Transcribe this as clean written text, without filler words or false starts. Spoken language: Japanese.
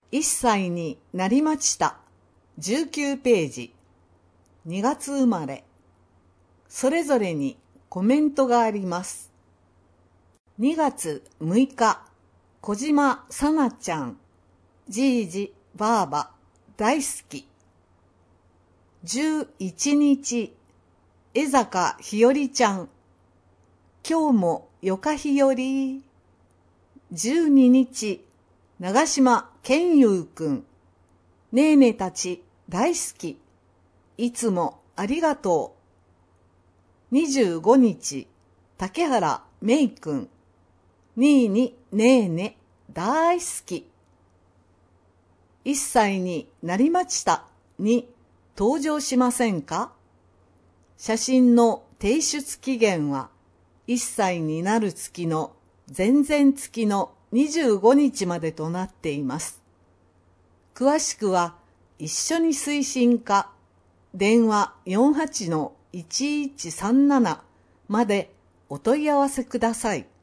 1歳になりました。19ページ。2月生まれ。それぞれにコメントがあります。2月6日、小島さなちゃん、じいじ、ばあば、大好き。11日、江坂ひよりちゃん、今日もよかひより。12日、長島健優くん、ねえねたち大好き。いつもありがとう。25日、竹原めいくん、にいにねえね大好き。1歳になりましたに登場しませんか？写真の提出期限は1歳になる月の前々月の25日までとなっています。詳しくは一緒に推進課電話 48-1137 までお問い合わせください。